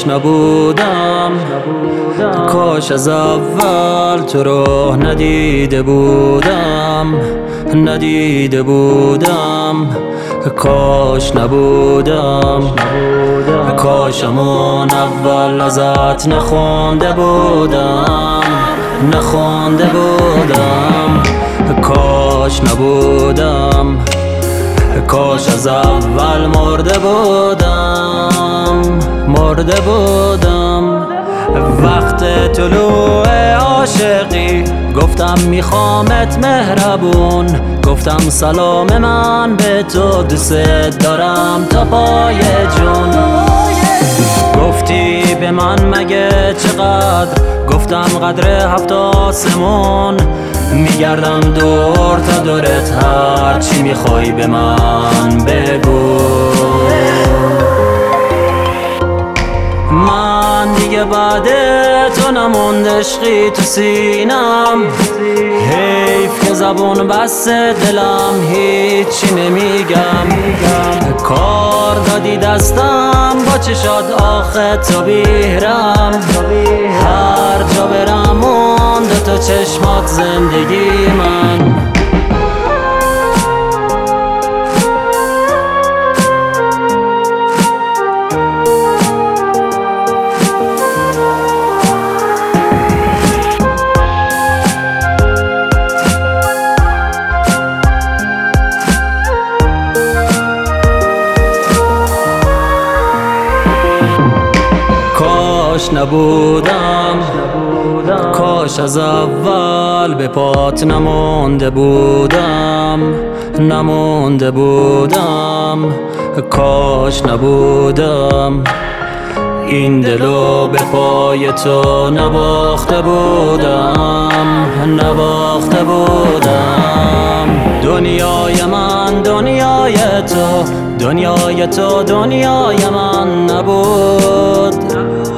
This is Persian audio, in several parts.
کاش نبودم، کاش از اول تو رو ندیده بودم، کاش نبودم، کاش همون اول ازت نخونده بودم، کاش نبودم، کاش از اول مرده بودم. وقت طلوع عاشقی گفتم میخوامت مهربون، گفتم سلام من به تو، دوست دارم تا پای جون. گفتی به من مگه چقدر، گفتم قدر 7 آسمون. میگردم دور تا دورت، هر چی میخوای به من بگو. من دیگه بعد تو نموند عشقی تو سینم، حیف که زبون بس دلم هیچی نمیگم. کار دادی دستم با چشات آخه تو بیرم، هر جا برم مونده تو چشمات زندگی من. کاش نبودم، کاش از اول به پات نمونده بودم، کاش نبودم، این دلو به پای تو نباخته بودم. دنیای من دنیای تو، دنیای تو دنیای من نبود.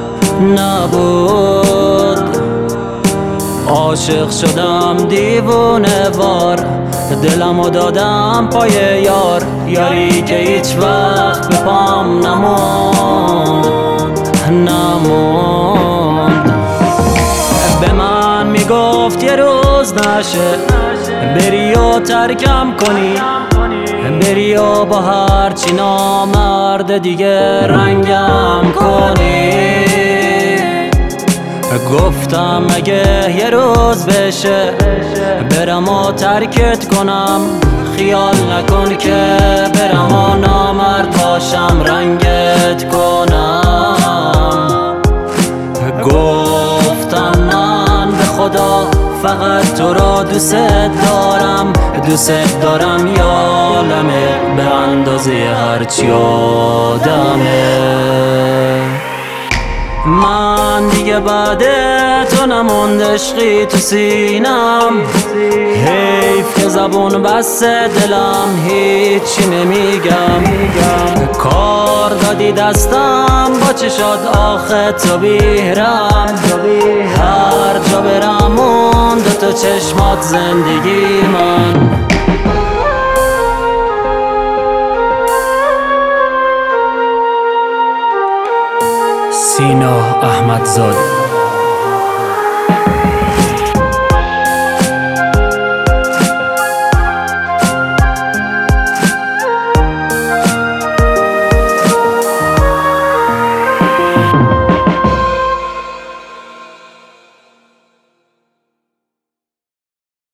عاشق شدم دیوونه وار، دلمو دادم پای یار، یاری که هیچ وقت به پام نموند. به من میگفت یه روز نشه بری و ترکم کنی، بری و با هرچی نامرد دیگه رنگم کنی. گفتم اگه یه روز بشه برم و ترکت کنم، خیال نکن که برم و نامرد باشم رنگت کنم. گفتم من به خدا فقط تو را دوست دارم، یالمه به اندازه هرچی آدمه. من دیگه بعد تو نموند عشقی تو سینم، حیف که زبون بس دلم هیچی نمیگم. کار دادی دستم با چشات آخه تو بیرم، هر جا برم مونده تو چشمات زندگی من. سینا احمدزاده.